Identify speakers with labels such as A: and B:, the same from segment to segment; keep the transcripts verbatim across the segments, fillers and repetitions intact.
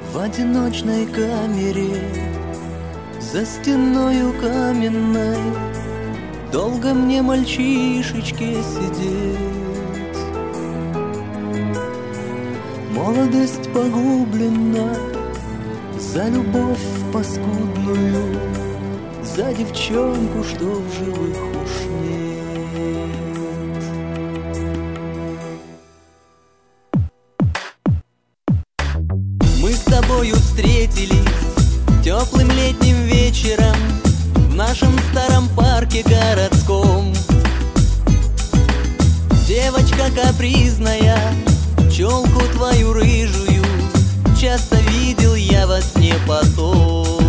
A: В одиночной камере, за стеною каменной, долго мне, мальчишечке, сидеть. Молодость погублена за любовь паскудную, за девчонку, что в живых уж нет. Мы с тобою встретились теплым летним вечером в нашем старом парке городском. Девочка капризная, челку твою рыжую часто видел я во сне потом.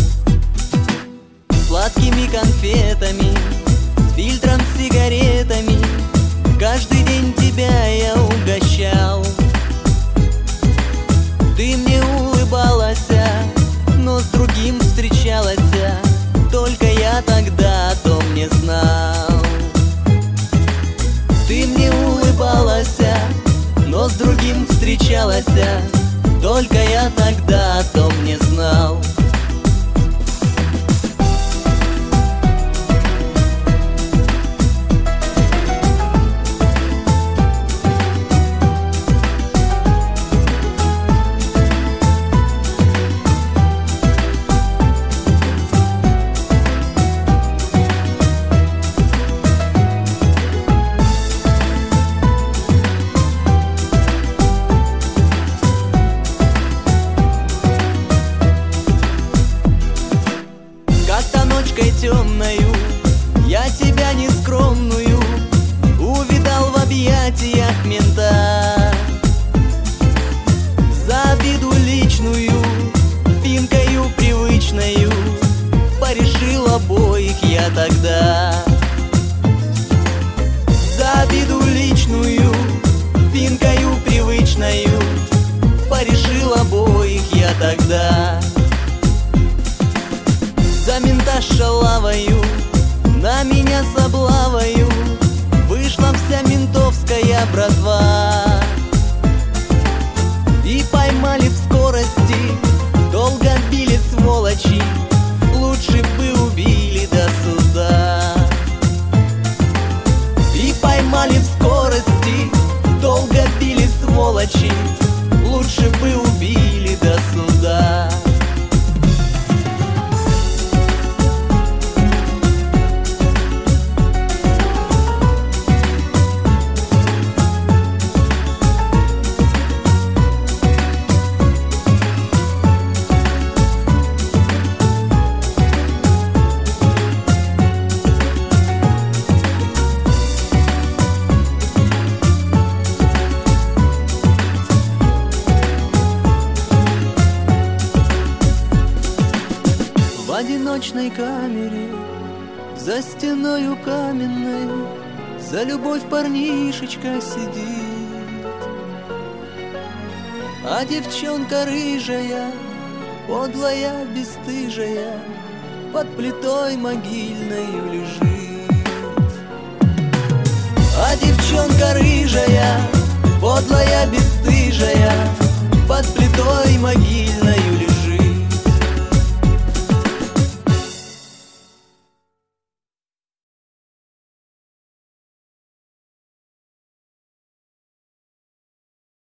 A: Сладкими конфетами, с фильтром, с сигаретами каждый день тебя я угощал. Ты мне улыбалась, но с другим встречалась, только я тогда о том не знал. Ты мне улыбалась, но с другим встречалась, только я тогда о том не знал. Темною я тебя нескромную увидал в объятиях мента. За обиду личную, финкою привычною порешил обоих я тогда. За обиду личную, финкою привычною порешил обоих я тогда. За мента шалавою, на меня с облавою вышла вся ментовская братва. И поймали в скорости, долго били сволочи, лучше бы убили до суда. И поймали в скорости, долго били сволочи, лучше бы убили до суда. В одиночной камере, за стеною каменной, за любовь парнишечка сидит. А девчонка рыжая, подлая, бесстыжая, под плитой могильною лежит. А девчонка рыжая, подлая, бесстыжая,